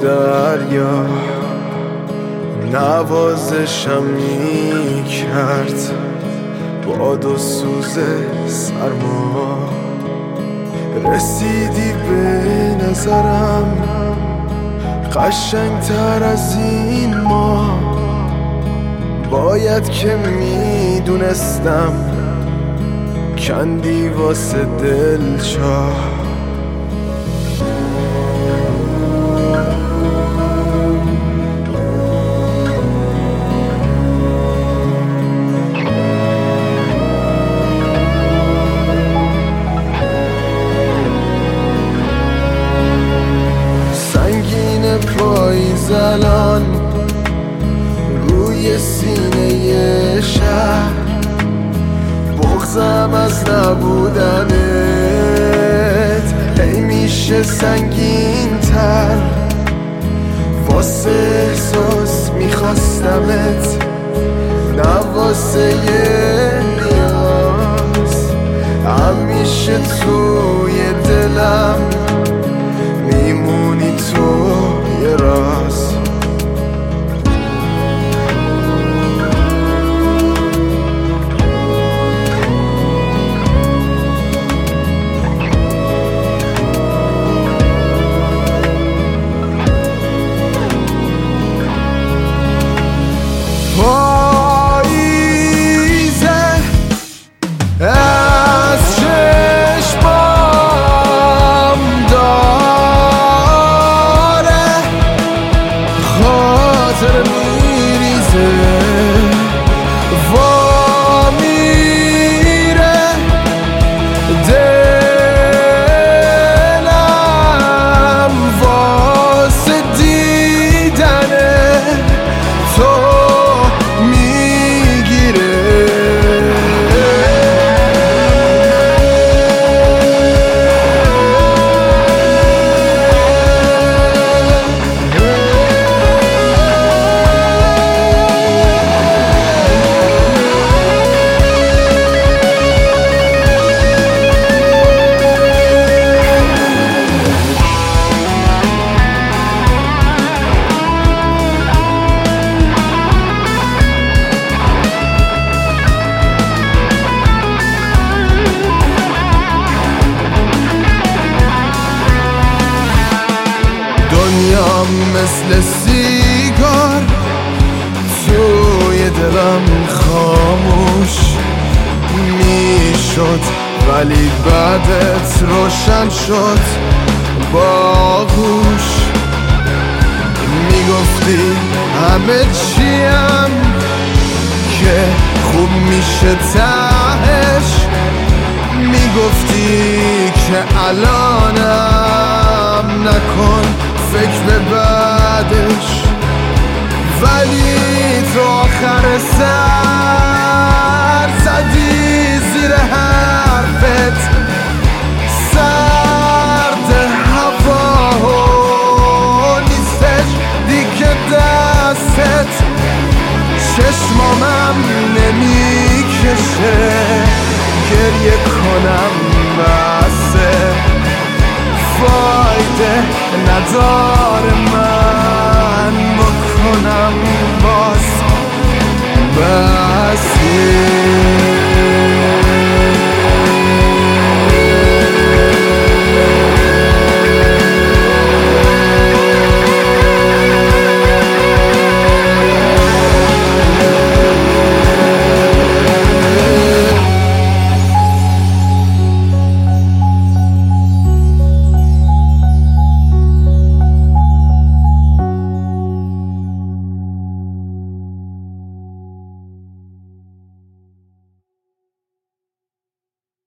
دریا نوازشم میکرد، باد و سوز سرما. رسیدی به نظرم قشنگتر از این ما، باید که میدونستم کندی واسه دل چاه. سنگین پاییز الان روی سینه شهر، بغضم از نبودنت هی میشه سنگین تر. واسه احساس میخواستمت نه واسه یه نیاز، همیشه توی دلم میمونی تو یه راز. پاییزه از چشمام داره خاطر میریزه و میره دلم واسه دیدن تو دنیام مثل سیگار توی دلم خاموش میشد، ولی بعدت روشن شد باهوش. میگفتی همه چیم که خوب میشه تهش، میگفتی که الانم نکن فکر به بعدش، ولی تو آخر سر زدی زیر حرفت. سرد هوا نیستش دیگه دستت، چشمامم نمیکشه گریه کنم بسه، فایده نداره من بکنم باز بس.